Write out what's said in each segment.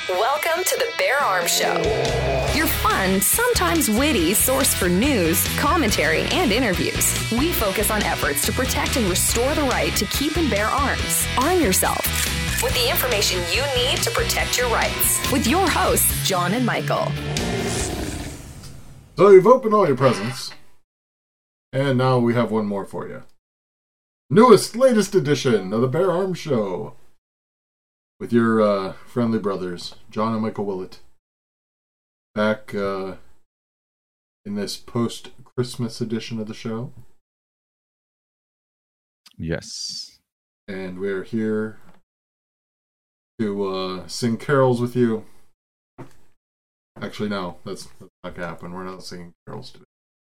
Welcome to the Bear Arms Show, your fun, sometimes witty source for news, commentary, and interviews. We focus on efforts to protect and restore the right to keep and bear arms. Arm yourself with the information you need to protect your rights. With your hosts, John and Michael. So you've opened all your presents, and now we have one more for you. Latest edition of the Bear Arms Show. With your friendly brothers, John and Michael Willett, back in this post-Christmas edition of the show. Yes. And we're here to sing carols with you. Actually, no, that's not going to happen. We're not singing carols today.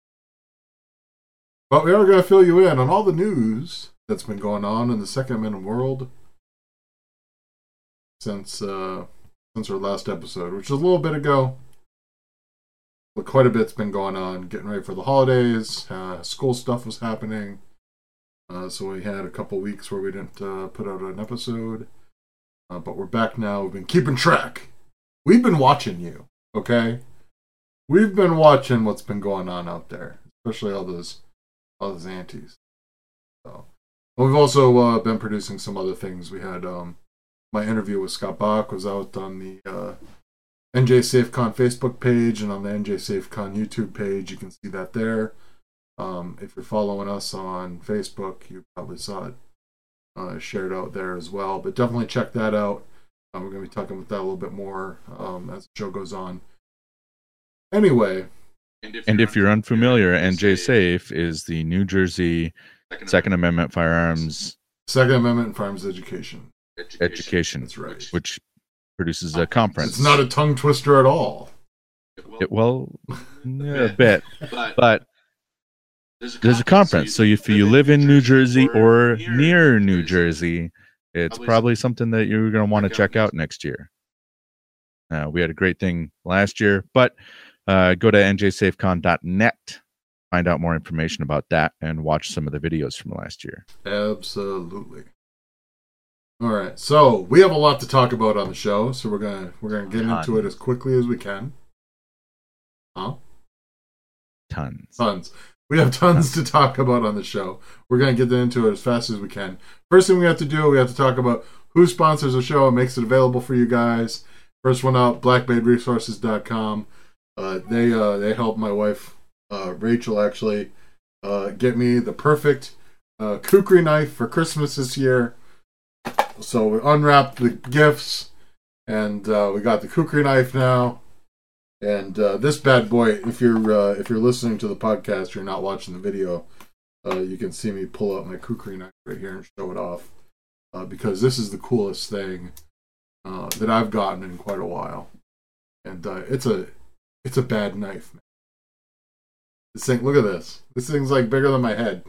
But we are going to fill you in on all the news that's been going on in the Second Amendment world since our last episode, which was a little bit ago. But quite a bit's been going on, getting ready for the holidays. School stuff was happening, so we had a couple weeks where we didn't put out an episode. But we're back now. We've been keeping track. We've been watching you, okay? We've been watching what's been going on out there, especially all those antis. So, we've also been producing some other things. We had my interview with Scott Bach was out on the NJ SafeCon Facebook page and on the NJ SafeCon YouTube page. You can see that there. If you're following us on Facebook, you probably saw it shared out there as well. But definitely check that out. We're going to be talking about that a little bit more as the show goes on. Anyway. And if you're unfamiliar, NJ Safe is the New Jersey Second Amendment Firearms... Second Amendment Firearms Education. That's right. Which produces a conference. It's not a tongue twister at all. A bit. But there's a conference. So if you live in New Jersey or near New Jersey, it's probably something that you're going to want to check out next year. We had a great thing last year, but go to njsafecon.net, find out more information about that, and watch some of the videos from last year. Absolutely. All right, so we have a lot to talk about on the show, so we're gonna get into it as quickly as we can. Tons. We have tons to talk about on the show. We're gonna get into it as fast as we can. First thing we have to do, we have to talk about who sponsors the show and makes it available for you guys. First one out, blackbaitresources.com. They helped my wife, Rachel, actually get me the perfect kukri knife for Christmas this year. So we unwrapped the gifts, and we got the kukri knife now. And this bad boy, if you're listening to the podcast, you're not watching the video, you can see me pull out my kukri knife right here and show it off, because this is the coolest thing that I've gotten in quite a while. And it's a bad knife, man. This thing, look at this. This thing's like bigger than my head.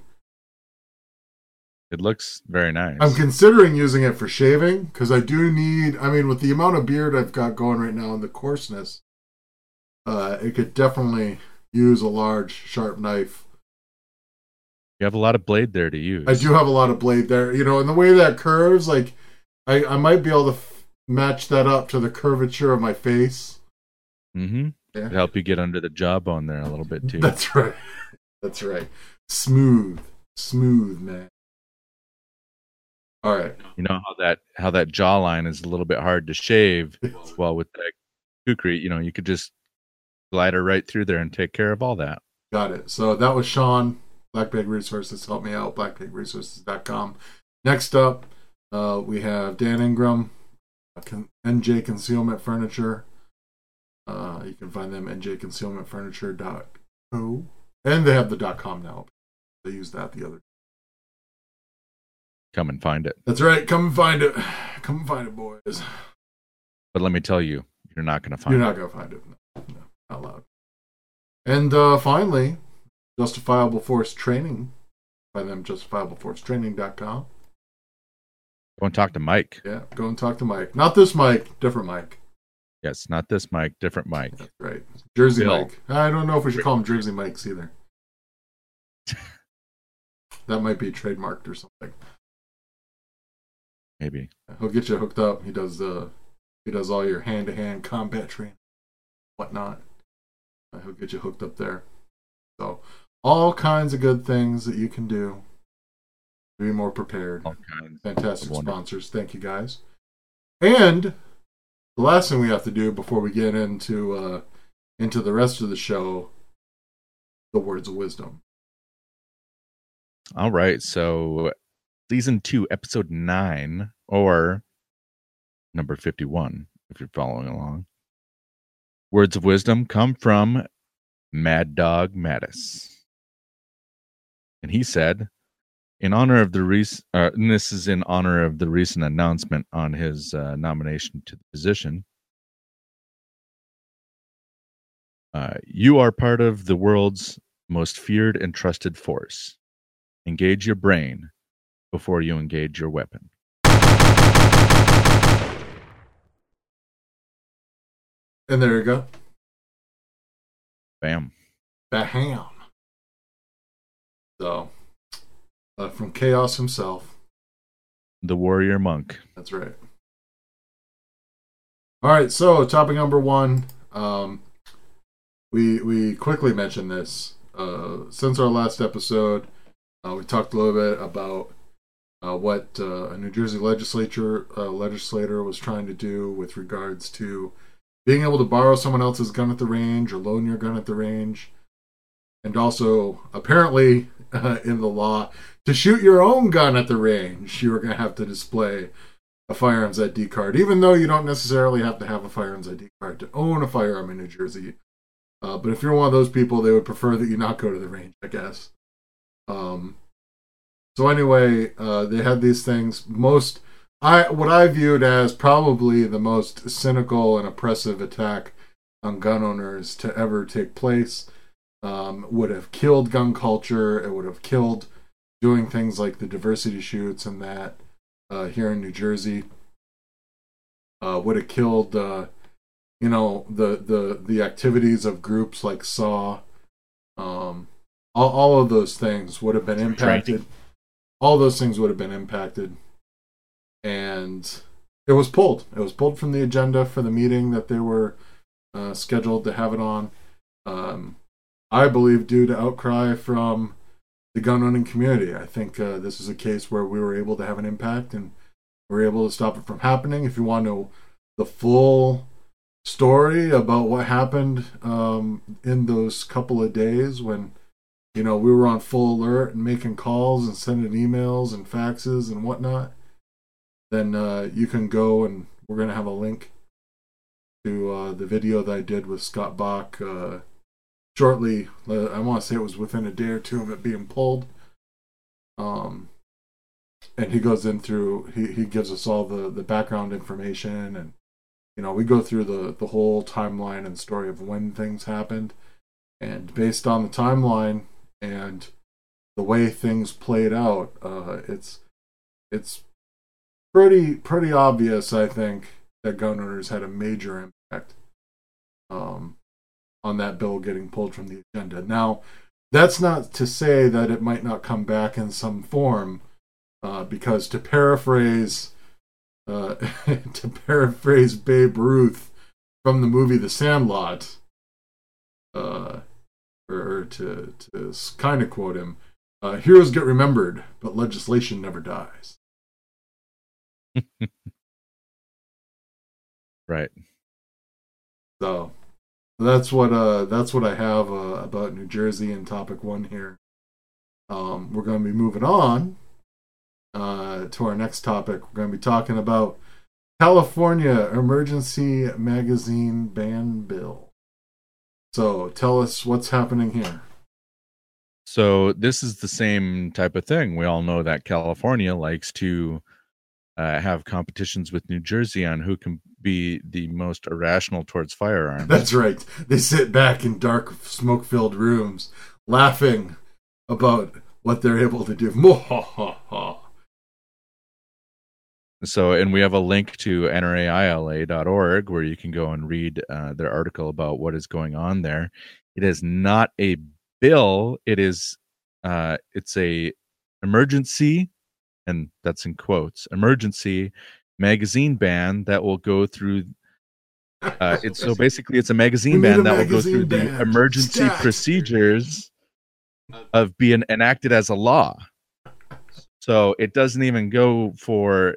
It looks very nice. I'm considering using it for shaving, because I do need, with the amount of beard I've got going right now and the coarseness, it could definitely use a large, sharp knife. You have a lot of blade there to use. I do have a lot of blade there. And the way that curves, like, I might be able to match that up to the curvature of my face. Mm-hmm. Yeah. To help you get under the jawbone there a little bit, too. That's right. That's right. Smooth, man. All right. You know how that jawline is a little bit hard to shave. Well, with that kukri, you could just glide her right through there and take care of all that. Got it. So that was Sean, Black Bag Resources. Help me out, blackbagresources.com. Next up, we have Dan Ingram, NJ Concealment Furniture. You can find them at njconcealmentfurniture.co. And they have the .com now. They used that the other day. Come and find it. That's right. Come and find it. Come and find it, boys. But let me tell you, you're not going to find it. You're not going to find it. No, not allowed. And finally, Justifiable Force Training. Find them justifiableforcetraining.com. Go and talk to Mike. Yeah, go and talk to Mike. Not this Mike, different Mike. Yes, not this Mike, different Mike. That's right. Jersey Bill. Mike. I don't know if we should call him Jersey Mikes either. That might be trademarked or something. Maybe. He'll get you hooked up. He does He does all your hand-to-hand combat training, whatnot. He'll get you hooked up there. So, all kinds of good things that you can do to be more prepared. All kinds. Fantastic sponsors. Thank you, guys. And the last thing we have to do before we get into the rest of the show, the words of wisdom. All right, so season 2, episode 9, or number 51, if you're following along. Words of wisdom come from Mad Dog Mattis. And he said, in honor of the and this is in honor of the recent announcement on his nomination to the position. You are part of the world's most feared and trusted force. Engage your brain before you engage your weapon. And there you go. Bam. Baham. So, from Chaos himself. The warrior monk. That's right. All right, so topic number 1. We quickly mentioned this. Since our last episode, we talked a little bit about what a New Jersey legislator was trying to do with regards to being able to borrow someone else's gun at the range or loan your gun at the range. And also, apparently, in the law, to shoot your own gun at the range, you were going to have to display a firearms ID card, even though you don't necessarily have to have a firearms ID card to own a firearm in New Jersey. But if you're one of those people, they would prefer that you not go to the range, I guess. So anyway, they had these things. What I viewed as probably the most cynical and oppressive attack on gun owners to ever take place. Would have killed gun culture. It would have killed doing things like the diversity shoots and that here in New Jersey. Would have killed the activities of groups like SAW. All of those things would have been impacted. All those things would have been impacted. And it was pulled. It was pulled from the agenda for the meeting that they were scheduled to have it on. I believe due to outcry from the gun owning community. I think this is a case where we were able to have an impact and we were able to stop it from happening. If you want to know the full story about what happened in those couple of days when we were on full alert and making calls and sending emails and faxes and whatnot, then you can go, and we're going to have a link to the video that I did with Scott Bach shortly. I want to say it was within a day or two of it being pulled. And he goes in through, he gives us all the background information, and we go through the whole timeline and story of when things happened. And based on the timeline and the way things played out, it's pretty obvious, I think, that gun owners had a major impact on that bill getting pulled from the agenda. Now, that's not to say that it might not come back in some form, because to paraphrase Babe Ruth from the movie The Sandlot, or to kind of quote him, heroes get remembered, but legislation never dies. Right. So that's what I have about New Jersey in topic 1 here. We're going to be moving on to our next topic. We're going to be talking about California Emergency Magazine Ban Bill. So tell us what's happening here. So this is the same type of thing. We all know that California likes to have competitions with New Jersey on who can be the most irrational towards firearms. That's right. They sit back in dark, smoke-filled rooms, laughing about what they're able to do. So, and we have a link to nraila.org where you can go and read their article about what is going on there. It is not a bill. It is, it's a emergency, and that's in quotes, emergency magazine ban that will go through It's so basically it's a magazine ban that will go through the emergency procedures of being enacted as a law. So it doesn't even go for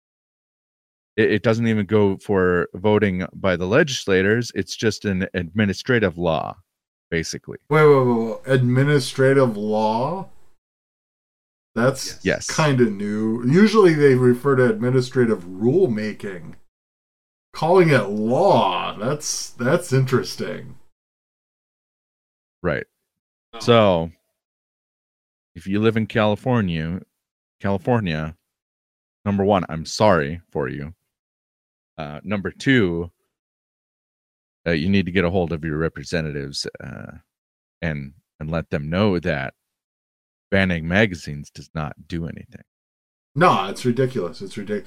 voting by the legislators. It's just an administrative law, basically. Wait. Administrative law? That's yes. Kind of new. Usually they refer to administrative rulemaking. Calling it law, that's interesting. Right. So, if you live in California, number one, I'm sorry for you. Number two, you need to get a hold of your representatives and let them know that banning magazines does not do anything. No, it's ridiculous. It's ridiculous.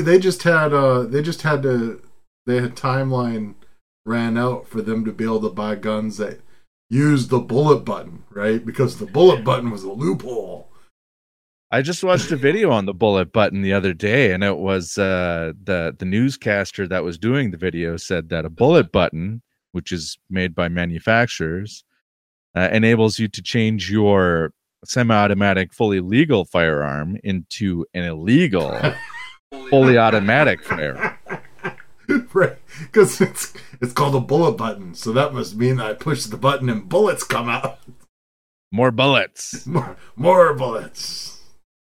They had timeline ran out for them to be able to buy guns that use the bullet button, right? Because the bullet button was a loophole. I just watched a video on the bullet button the other day, and it was the newscaster that was doing the video said that a bullet button, which is made by manufacturers, enables you to change your semi-automatic, fully legal firearm into an illegal, fully automatic firearm. Right, because it's called a bullet button, so that must mean I push the button and bullets come out. More bullets. More bullets.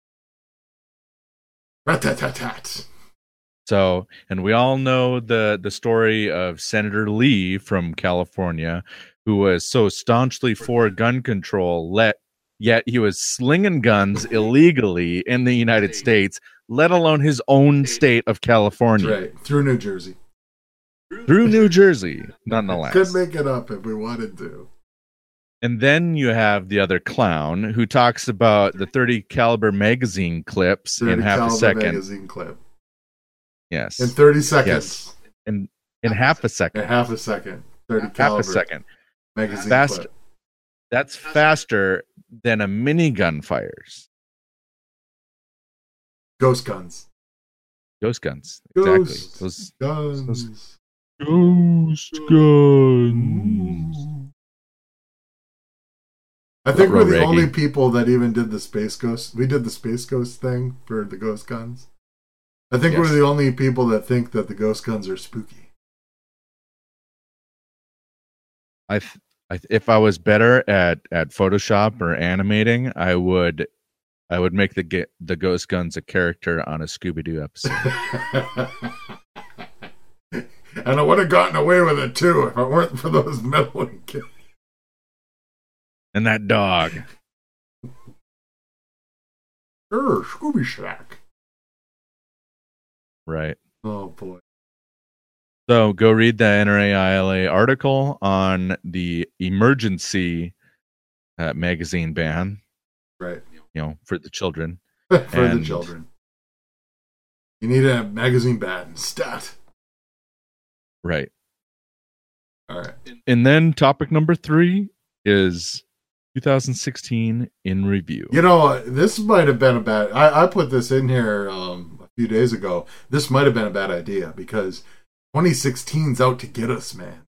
Rat-tat-tat-tat. So, and we all know the story of Senator Lee from California, who was so staunchly for gun control, yet he was slinging guns illegally in the United States, let alone his own state of California. Right, through New Jersey. Through New Jersey, nonetheless. Could make it up if we wanted to. And then you have the other clown who talks about the 30 caliber magazine clips in half a second. Magazine clip. Yes. In 30 seconds. Yes. In half a second. In half a second. 30 half caliber. A second. Magazine clip. That's faster than a minigun fires. Ghost guns. Ghost guns. Ghost exactly. Those guns. Ghost guns. I think we're the only people that even did the Space Ghost. We did the Space Ghost thing for the Ghost guns. I think we're the only people that think that the Ghost guns are spooky. If I was better at Photoshop or animating, I would make the Ghost guns a character on a Scooby-Doo episode. And I would have gotten away with it too if it weren't for those meddling kids. And that dog. Sure, Scooby Shack. Right. Oh boy. So go read the NRA-ILA article on the emergency magazine ban. Right. You know, for the children. For the children. You need a magazine ban. Stat. Right. All right. And then topic number 3 is 2016 in review. You know, this might have been a bad... I put this in here a few days ago. This might have been a bad idea because 2016's out to get us, man.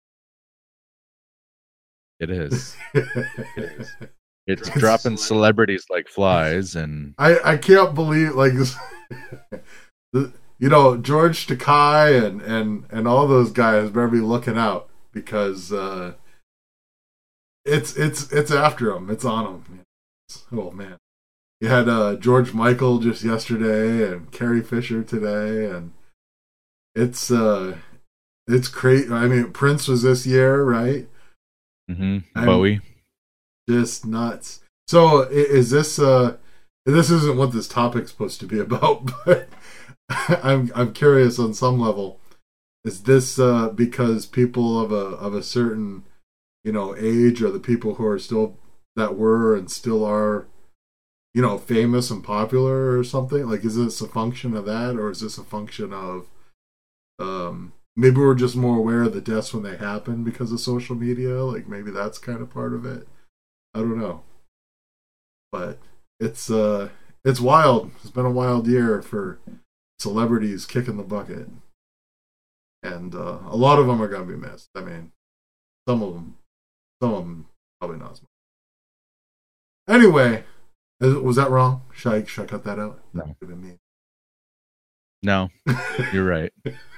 It is. It is. It's dropping celebrities like flies, and I can't believe, like, you know, George Takei and all those guys better be looking out because it's after them. It's on them. Oh man, you had George Michael just yesterday and Carrie Fisher today, and it's crazy. I mean, Prince was this year, right? Mm-hmm. Bowie. Just nuts. So is this this isn't what this topic's supposed to be about, but I'm curious on some level. Is this because people of a certain, you know, age, or the people who are still that were and still are, you know, famous and popular or something? Like, is this a function of that, or is this a function of maybe we're just more aware of the deaths when they happen because of social media? Like, maybe that's kind of part of it. I don't know, but it's wild. It's been a wild year for celebrities kicking the bucket. And a lot of them are going to be missed. I mean, some of them probably not as much. Anyway, was that wrong? Should I cut that out? No. No, you're right.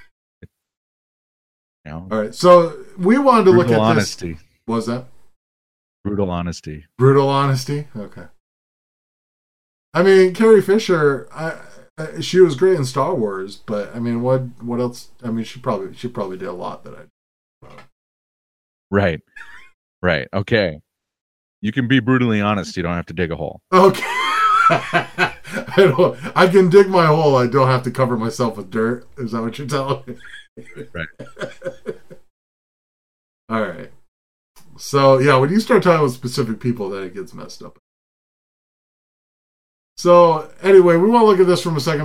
All right, so we wanted to look at honesty. This. What was that? Brutal honesty. Brutal honesty? Okay. I mean, Carrie Fisher, she was great in Star Wars, but I mean, what else? I mean, she probably did a lot that I. Right. Okay. You can be brutally honest. You don't have to dig a hole. Okay. I can dig my hole. I don't have to cover myself with dirt. Is that what you're telling me? Right. All right. So yeah, when you start talking with specific people, then it gets messed up. So anyway, we want to look at this from a Second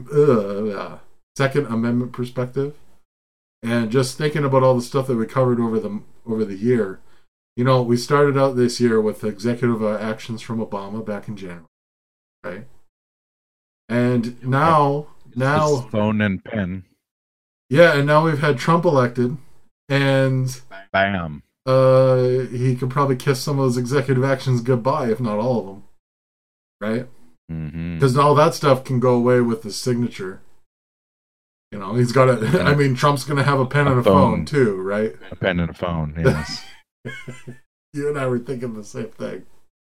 Amendment perspective, and just thinking about all the stuff that we covered over the year. You know, we started out this year with executive actions from Obama back in January, right? And now phone and pen. Yeah, and now we've had Trump elected, and bam. He could probably kiss some of those executive actions goodbye, if not all of them, right? Because all that stuff can go away with the signature. You know, he's got a. I mean, Trump's going to have a pen and a phone too, right? A pen and a phone, yes. You and I were thinking the same thing.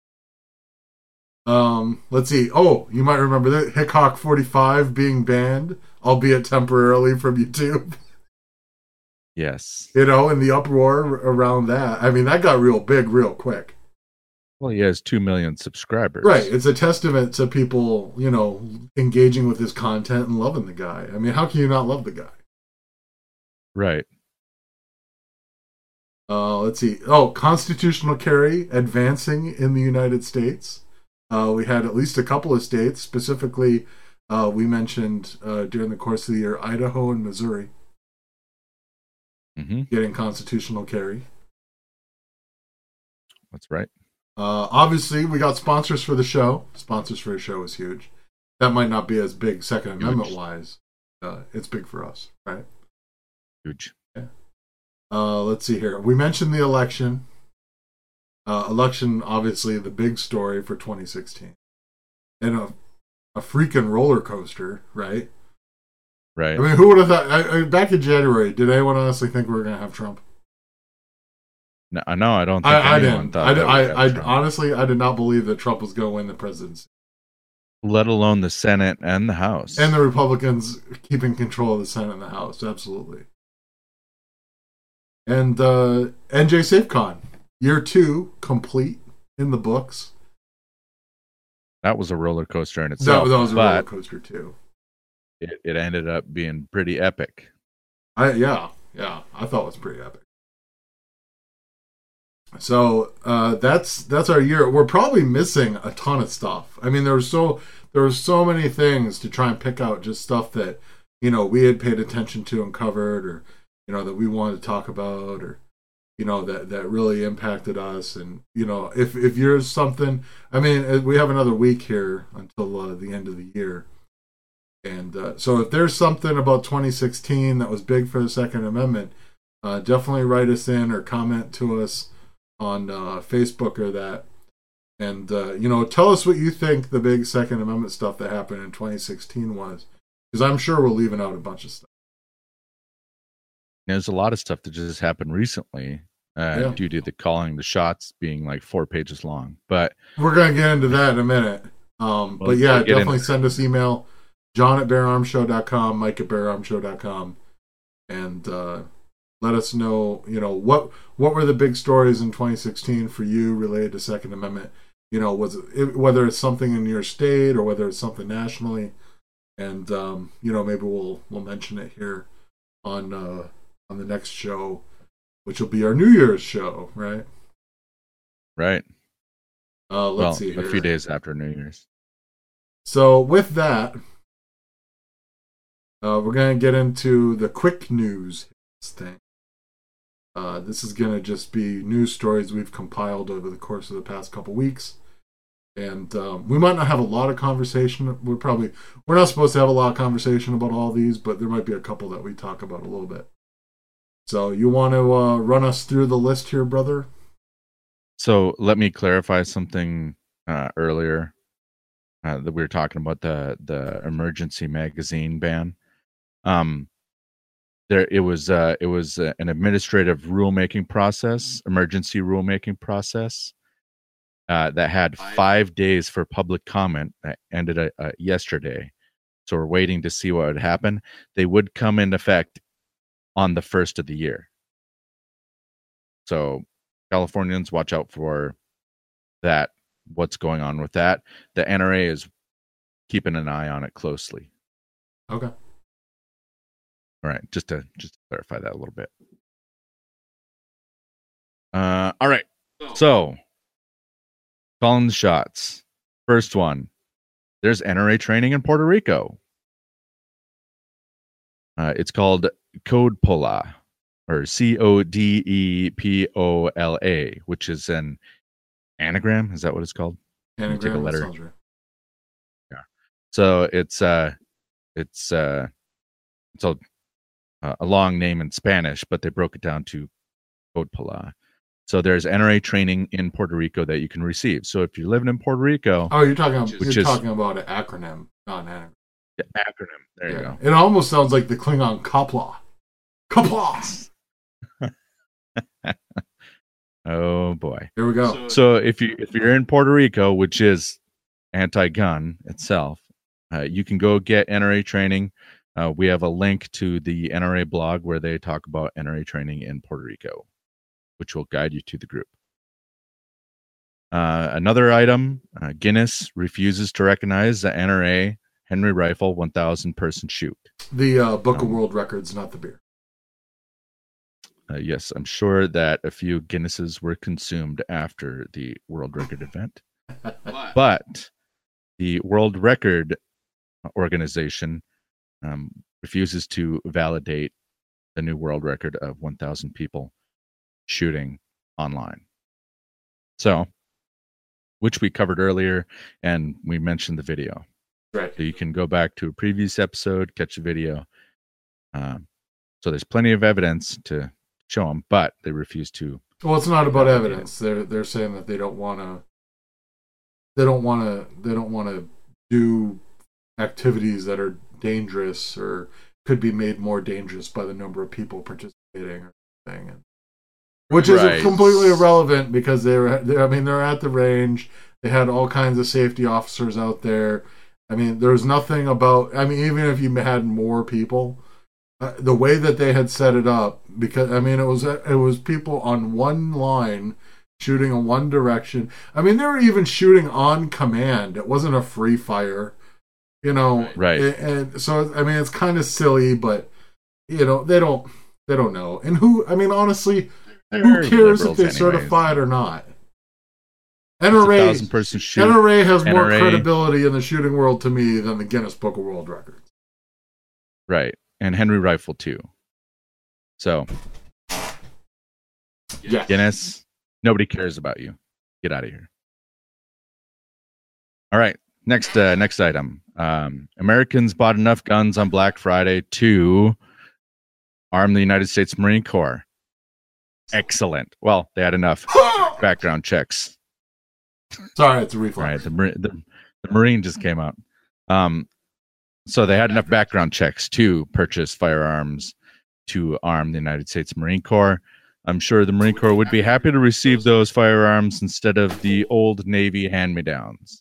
Let's see. Oh, you might remember that Hickok 45 being banned, albeit temporarily, from YouTube. Yes. You know, and the uproar around that. I mean, that got real big real quick. Well, he has 2 million subscribers. Right. It's a testament to people, you know, engaging with his content and loving the guy. I mean, how can you not love the guy? Right. Let's see. Oh, constitutional carry advancing in the United States. We had at least a couple of states. Specifically, we mentioned during the course of the year, Idaho and Missouri getting constitutional carry. That's right. Obviously, we got sponsors for the show. Sponsors for the show is huge. That might not be as big Second Amendment-wise. It's big for us, right? Huge. Yeah. Let's see here. We mentioned the election. Election, obviously, the big story for 2016. And a freaking roller coaster, right? Right. I mean, who would have thought... back in January, did anyone honestly think we were going to have Trump? No, I don't think anyone thought Trump. Honestly, I did not believe that Trump was going to win the presidency. Let alone the Senate and the House. And the Republicans keeping control of the Senate and the House, absolutely. And NJ SafeCon, year 2, complete in the books. That was a roller coaster in itself. That was a roller coaster too. It ended up being pretty epic. I thought it was pretty epic. So that's our year. We're probably missing a ton of stuff. I mean, there were so many things to try and pick out, just stuff that, you know, we had paid attention to and covered, or, you know, that we wanted to talk about, or, you know, that really impacted us. And, you know, if you're something, I mean, we have another week here until the end of the year. And so if there's something about 2016 that was big for the Second Amendment, definitely write us in or comment to us on Facebook or that. And, you know, tell us what you think the big Second Amendment stuff that happened in 2016 was. Because I'm sure we're leaving out a bunch of stuff. There's a lot of stuff that just happened recently due to the calling the shots being like 4 pages long. But we're going to get into that in a minute. But yeah, definitely send us email. John@BearArmsShow.com, Mike@BearArmsShow.com, and let us know, you know, what were the big stories in 2016 for you related to Second Amendment. You know, whether it's something in your state or whether it's something nationally, and you know, maybe we'll mention it here on the next show, which will be our New Year's show, right? Right. Let's see here. A few days after New Year's. So with that. We're going to get into the quick news thing. This is going to just be news stories we've compiled over the course of the past couple weeks. And we might not have a lot of conversation. We're not supposed to have a lot of conversation about all these, but there might be a couple that we talk about a little bit. So you want to run us through the list here, brother? So let me clarify something earlier that we were talking about the emergency magazine ban. It was an administrative rulemaking process, emergency rulemaking process that had 5 days for public comment that ended yesterday. So we're waiting to see what would happen. They would come into effect on the first of the year. So Californians, watch out for that. What's going on with that? The NRA is keeping an eye on it closely. Okay. All right, just to clarify that a little bit. All right. So calling the shots. First one. There's NRA training in Puerto Rico. It's called CODEPOLA, or CODEPOLA, which is an anagram. Is that what it's called? Anagram. Take a letter. Sounds right. Yeah. So it's a long name in Spanish, but they broke it down to CODEPOLA. So there's NRA training in Puerto Rico that you can receive. So if you're living in Puerto Rico, you're talking about an acronym, not an anagram. Yeah, acronym. There you go. It almost sounds like the Klingon Kapla. Kapla. Oh boy. Here we go. So if you're in Puerto Rico, which is anti-gun itself, you can go get NRA training. We have a link to the NRA blog where they talk about NRA training in Puerto Rico, which will guide you to the group. Another item, Guinness refuses to recognize the NRA Henry Rifle 1,000 person shoot. The Book of World Records, not the beer. Yes, I'm sure that a few Guinnesses were consumed after the World Record event. But the World Record Organization refuses to validate the new world record of 1,000 people shooting online. So, which we covered earlier, and we mentioned the video. Right. So you can go back to a previous episode, catch the video. So there's plenty of evidence to show them, but they refuse to. Well, it's not about evidence. They're saying that they don't want to do activities that are dangerous or could be made more dangerous by the number of people participating or something. Which is completely irrelevant because they're at the range. They had all kinds of safety officers out there. I mean, there's nothing about. I mean, even if you had more people, the way that they had set it up, because I mean, it was people on one line shooting in one direction. I mean, they were even shooting on command. It wasn't a free fire, Right. And so, I mean, it's kind of silly, but they don't know. And honestly, who cares if they're certified or not? NRA has more credibility in the shooting world to me than the Guinness Book of World Records. Right. And Henry Rifle too. So yes. Guinness, nobody cares about you. Get out of here. All right. Next item. Americans bought enough guns on Black Friday to arm the United States Marine Corps. Excellent. Well, they had enough background checks. Sorry, it's a reflex. Right, the Marine just came out. So they had enough background checks to purchase firearms to arm the United States Marine Corps. I'm sure the Marine Corps would be happy to receive those firearms instead of the old Navy hand-me-downs.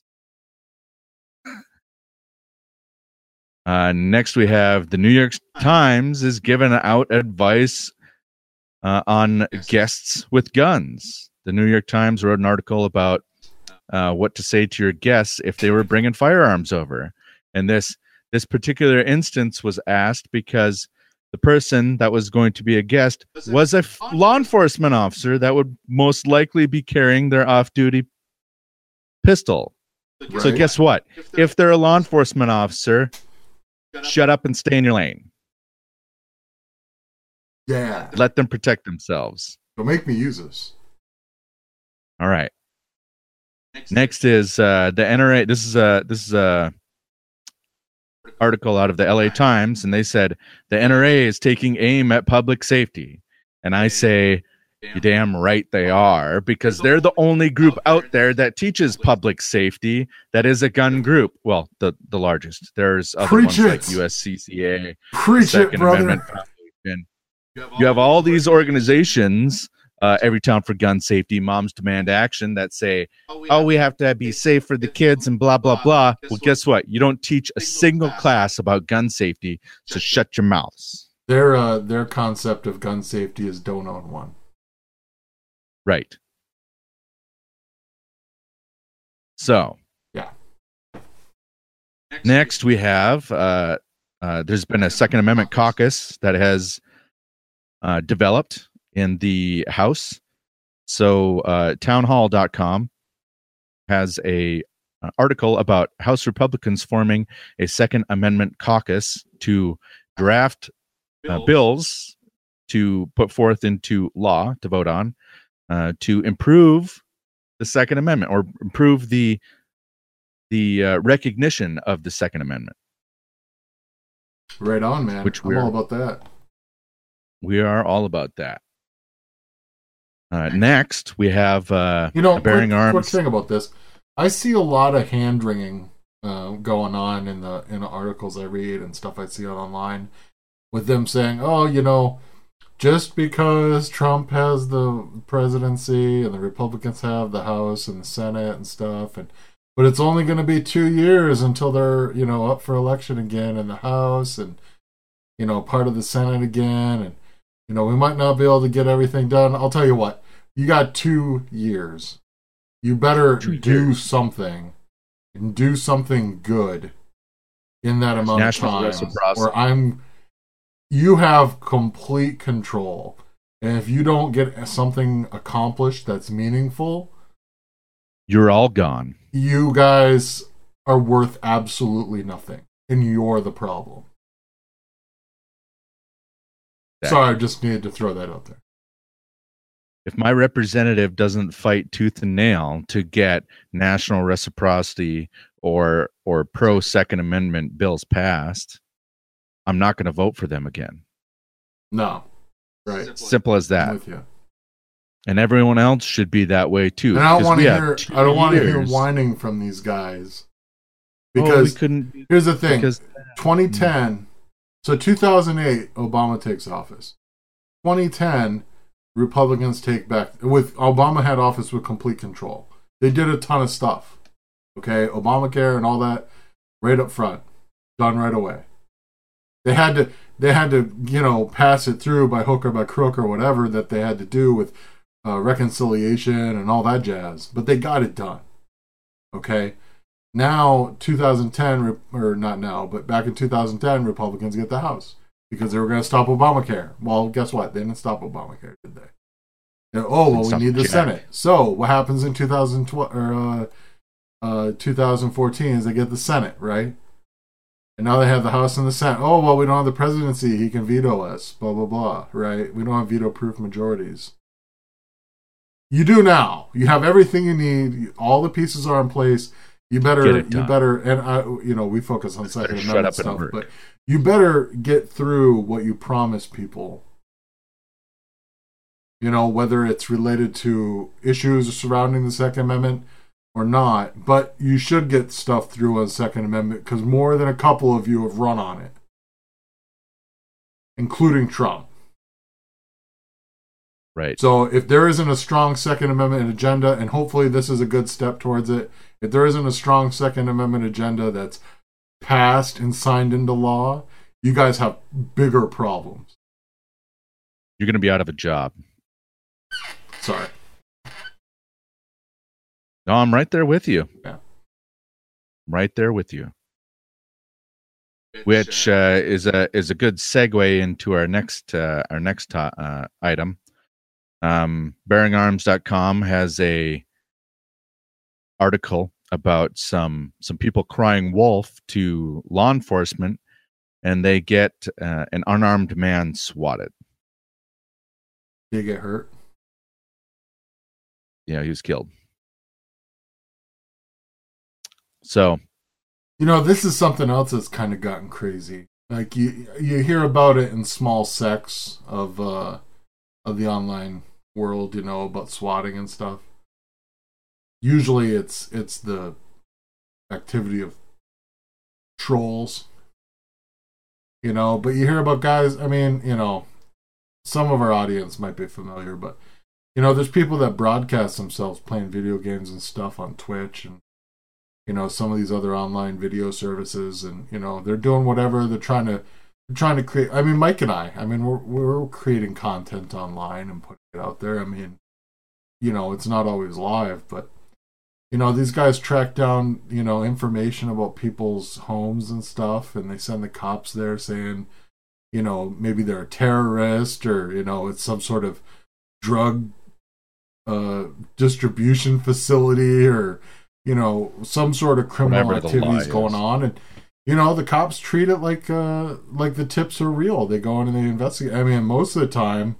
Next, we have the New York Times is giving out advice on guests with guns. The New York Times wrote an article about what to say to your guests if they were bringing firearms over. And this particular instance was asked because the person that was going to be a guest was a law enforcement officer that would most likely be carrying their off-duty pistol. Right. So guess what? If they're a law enforcement officer, shut up and stay in your lane. Yeah. Let them protect themselves. Don't make me use this. All right. Next is the NRA. This is a article out of the LA Times, and they said the NRA is taking aim at public safety. And I say, you're damn right they are, because they're the only group out there that teaches public safety that is a gun group. Well, the largest. There's other ones like USCCA, Second Amendment Foundation. You have all these organizations, Every Town for Gun Safety, Moms Demand Action, that say, oh, we have to be safe for the kids and blah, blah, blah. Well, guess what? You don't teach a single class about gun safety, so shut your mouths. Their concept of gun safety is don't own one. Right. So, yeah. Next we have, there's been a Second Amendment caucus that has developed in the House. So, townhall.com has a article about House Republicans forming a Second Amendment caucus to draft bills to put forth into law to vote on, to improve the Second Amendment, or improve the recognition of the Second Amendment. Right on, man. I'm all about that. We are all about that. Next, we have Bearing Arms. Quick thing about this, I see a lot of hand wringing going on in the articles I read and stuff I see online, with them saying, "Oh, just because Trump has the presidency and the Republicans have the House and the Senate and stuff, but it's only going to be 2 years until they're up for election again in the House and part of the Senate again, and we might not be able to get everything done." I'll tell you what, you got 2 years. You better do something, and do something good in that amount of time, or you have complete control. And if you don't get something accomplished that's meaningful, you're all gone. You guys are worth absolutely nothing, and you're the problem. Sorry, I just needed to throw that out there. If my representative doesn't fight tooth and nail to get national reciprocity or pro Second Amendment bills passed, I'm not going to vote for them again. No. Right. Simple as that. I'm with you. And everyone else should be that way too. And I don't want to hear whining from these guys. Because here's the thing. 2010, so 2008, Obama takes office. 2010, Republicans take back. With Obama had office with complete control. They did a ton of stuff. Okay, Obamacare and all that, right up front, done right away. They had to, pass it through by hook or by crook or whatever that they had to do with reconciliation and all that jazz. But they got it done. Okay? Now, 2010, or not now, but back in 2010, Republicans get the House because they were going to stop Obamacare. Well, guess what? They didn't stop Obamacare, did they? We need the Senate. So, what happens in 2012 or 2014 is they get the Senate, right? And now they have the House and the Senate. Oh, well, we don't have the presidency. He can veto us. Blah, blah, blah. Right? We don't have veto-proof majorities. You do now. You have everything you need. All the pieces are in place. You better, and we focus on Second Amendment stuff, but you better get through what you promise people. Whether it's related to issues surrounding the Second Amendment or not, but you should get stuff through on Second Amendment because more than a couple of you have run on it, including Trump. Right. So if there isn't a strong Second Amendment agenda, and hopefully this is a good step towards it, if there isn't a strong Second Amendment agenda that's passed and signed into law, you guys have bigger problems. You're going to be out of a job. Sorry. No, I'm right there with you. Yeah. Right there with you. Which is a good segue into our next item. BearingArms.com has a article about some people crying wolf to law enforcement, and they get an unarmed man swatted. Did he get hurt? Yeah, he was killed. So, this is something else that's kind of gotten crazy. Like you hear about it in small sects of of the online world, about swatting and stuff. Usually it's the activity of trolls, but you hear about guys, some of our audience might be familiar, but there's people that broadcast themselves playing video games and stuff on Twitch and some of these other online video services, and they're doing whatever. They're trying to create. Mike and I we're creating content online and putting it out there. It's not always live, but these guys track down information about people's homes and stuff, and they send the cops there saying maybe they're a terrorist, or it's some sort of drug distribution facility, or some sort of criminal activities going on, and the cops treat it like the tips are real. They go in and they investigate. Most of the time,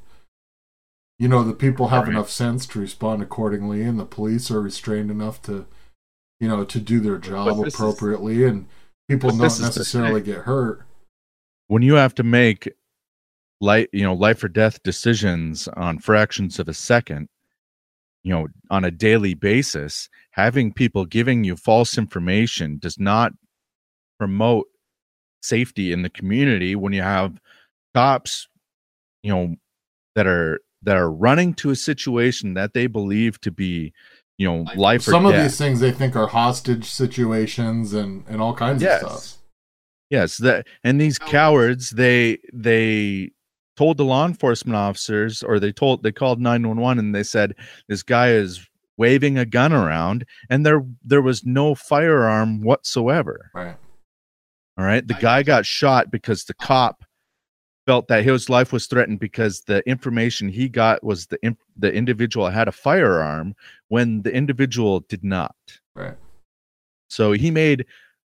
the people have enough sense to respond accordingly, and the police are restrained enough to to do their job appropriately, and people don't necessarily get hurt. When you have to make life or death decisions on fractions of a second, on a daily basis, having people giving you false information does not promote safety in the community. When you have cops, that are running to a situation that they believe to be, life or death. Some of these things they think are hostage situations and all kinds of stuff. Yes, and these cowards, they told the law enforcement officers, or they called 911, and they said this guy is waving a gun around, and there was no firearm whatsoever. Right. All right. The guy got shot because the cop felt that his life was threatened because the information he got was the individual had a firearm when the individual did not. Right. So he made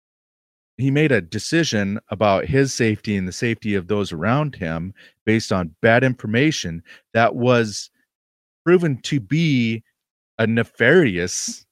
a decision about his safety and the safety of those around him based on bad information that was proven to be a nefarious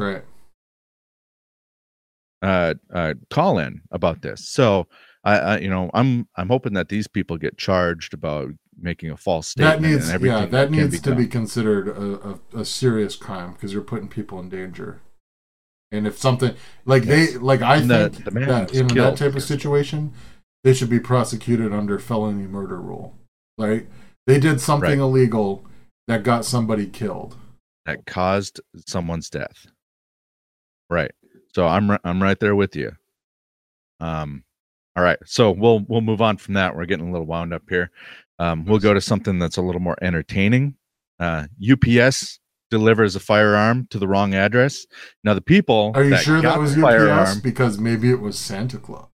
call in about this. So I'm hoping that these people get charged about making a false statement. That needs to be considered a serious crime, because you're putting people in danger. And if something I think that in that type of situation, they should be prosecuted under felony murder rule. Right? They did something illegal that got somebody killed, that caused someone's death. Right. So I'm right there with you. All right. So we'll move on from that. We're getting a little wound up here. We'll go to something that's a little more entertaining. UPS delivers a firearm to the wrong address. Now the people, are you sure that was UPS? Because maybe it was Santa Claus.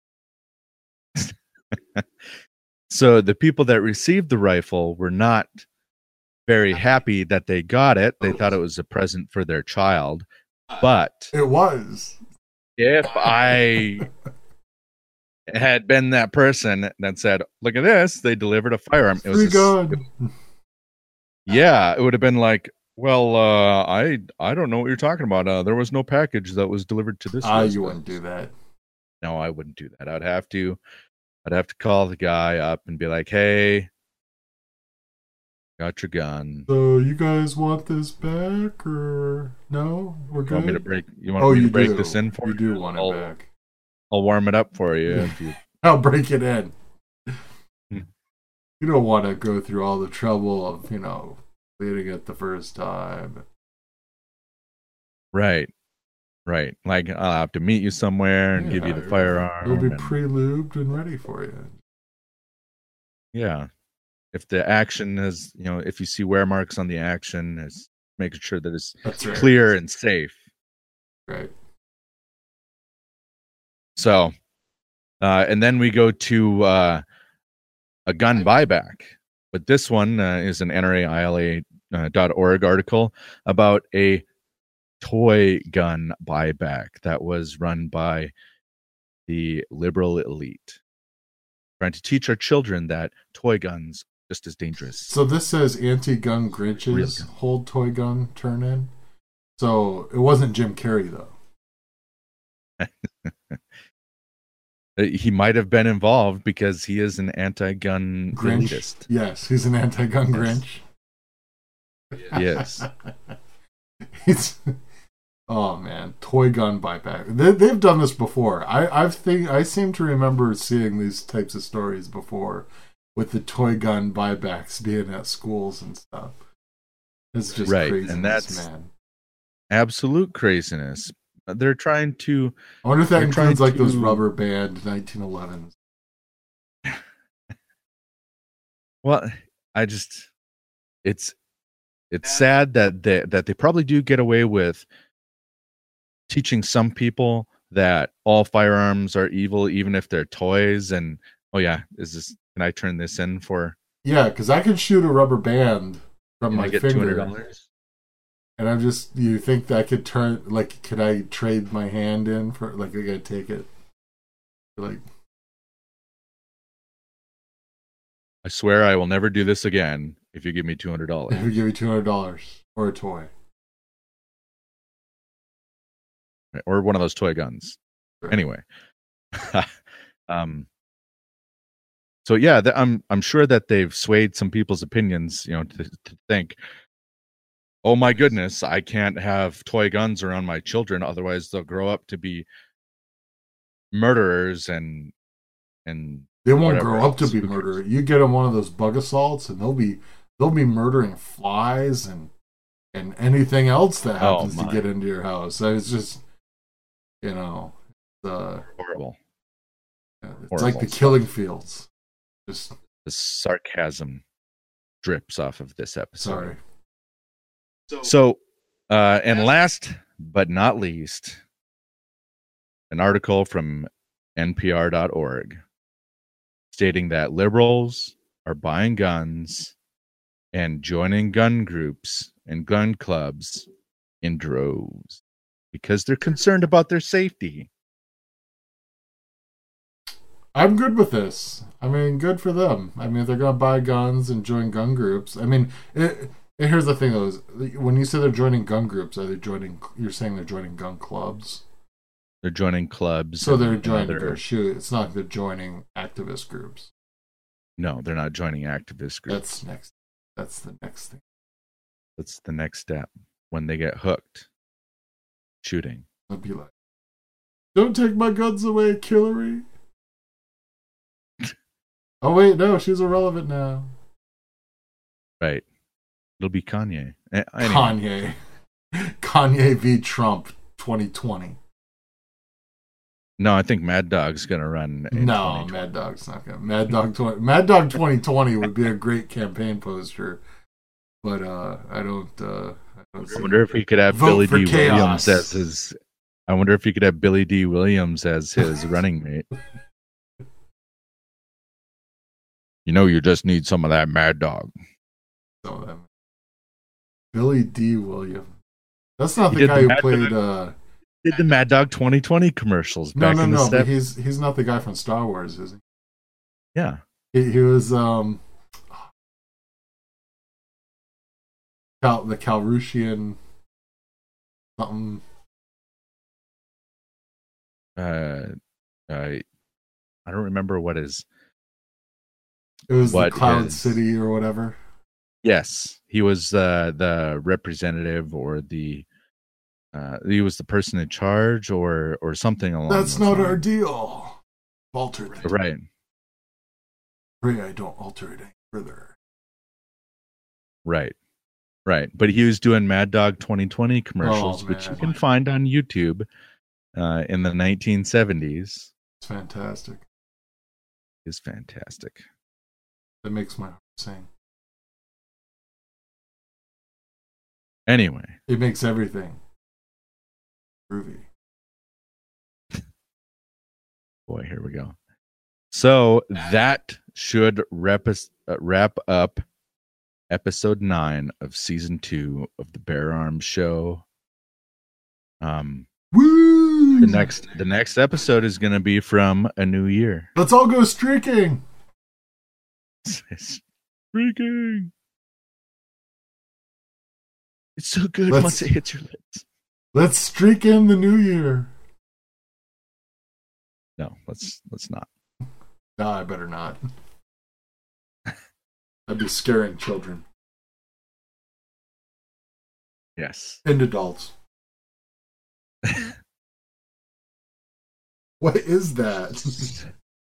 So the people that received the rifle were not very happy that they got it. They thought it was a present for their child, but it was. If I had been that person that said, "Look at this, they delivered a firearm," it would have been like, well, I don't know what you're talking about. There was no package that was delivered to this. You wouldn't do that. No, I wouldn't do that. I'd have to call the guy up and be like, "Hey, got your gun. So you guys want this back, or no? We're good." Want me to break? You want me to break this in for you? You do want it back. I'll warm it up for you. If you... I'll break it in. You don't want to go through all the trouble of cleaning it the first time. Right. Like, I'll have to meet you somewhere and give you the firearm. It'll be pre-lubed and ready for you. Yeah. If the action is, if you see wear marks on the action, it's making sure that it's clear and safe. Right. So, and then we go to a gun buyback. But this one is an NRAILA.org article about a toy gun buyback that was run by the liberal elite, trying to teach our children that toy guns are just as dangerous. So this says anti-gun Grinches hold toy gun turn-in. So it wasn't Jim Carrey, though. He might have been involved because he is an anti-gun elitist. Yes, he's an anti-gun Grinch. Yes. Oh man, toy gun buyback. They've done this before. I seem to remember seeing these types of stories before, with the toy gun buybacks being at schools and stuff. It's just craziness, and that's man. Absolute craziness. They're trying to. I wonder if that includes like those rubber band 1911s. Well, it's sad that they probably do get away with teaching some people that all firearms are evil, even if they're toys. And can I turn this in for? Yeah, because I can shoot a rubber band from my finger. $200. And you think that I could could I trade my hand in for, I gotta take it? I swear I will never do this again if you give me $200. If you give me $200 for a toy. Or one of those toy guns. Right. Anyway. So yeah, I'm sure that they've swayed some people's opinions, to think, oh my goodness, I can't have toy guns around my children, otherwise they'll grow up to be murderers and they won't grow up to be murderers. You get them one of those bug assaults, and they'll be murdering flies and anything else that happens to get into your house. So it's just, horrible. It's horrible like the killing fields. Just the sarcasm drips off of this episode. Sorry. So, and last but not least, an article from NPR.org stating that liberals are buying guns and joining gun groups and gun clubs in droves because they're concerned about their safety. I'm good with this. I mean, good for them. I mean, if they're going to buy guns and join gun groups. I mean, here's the thing, though. When you say they're joining gun groups, you're saying they're joining gun clubs? They're joining clubs. So they're joining it's not like they're joining activist groups. No, they're not joining activist groups. That's the next thing. That's the next step. When they get hooked, shooting. I'll be like, don't take my guns away, Hillary. Oh wait, no, she's irrelevant now. Right. It'll be Kanye. Anyway. Kanye v. Trump 2020. No, I think Mad Dog's going to run. No, Mad Dog's not going to. Mad Dog 2020 would be a great campaign poster, but I don't. I wonder if we could have Billy D. Williams as his. I wonder if you could have Billy D. Williams as his running mate. You just need some of that Mad Dog. Some of that. Billy D. Williams. That's not the guy who played. Did the Mad Dog 2020 commercials back in the 70s. But he's not the guy from Star Wars, is he? Yeah. He was the Calrissian something. I don't remember what his. It was the Cloud City or whatever. Yes, he was the representative or the. He was the person in charge or something along That's those not lines. our deal. Altered. Right. Pray I don't alter it any further. Right. But he was doing Mad Dog 2020 commercials, which you can find on YouTube in the 1970s. It's fantastic. It's fantastic. That makes my heart sing. Anyway. It makes everything groovy. Boy, here we go. So that should wrap up episode 9 of season 2 of the Bear Arms Show. Woo! The next episode is going to be from a new year. Let's all go streaking. Streaking. It's so good once it hits your lips. Let's streak in the new year. No, let's not. No, I better not. I'd be scaring children. Yes. And adults. What is that?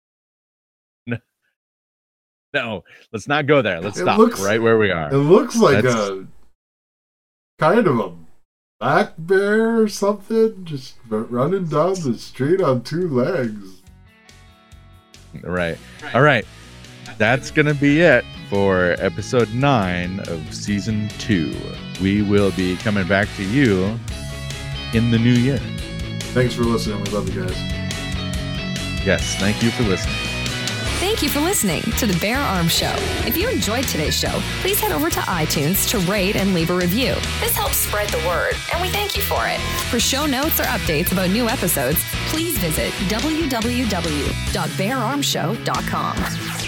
No, let's not go there. Let's stop right where we are. It looks like a kind of a black bear or something, just running down the street on two legs. Right. All right. That's going to be it for episode 9 of season 2. We will be coming back to you in the new year. Thanks for listening. We love you guys. Yes, thank you for listening. Thank you for listening to The Bear Arms Show. If you enjoyed today's show, please head over to iTunes to rate and leave a review. This helps spread the word, and we thank you for it. For show notes or updates about new episodes, please visit www.beararmshow.com.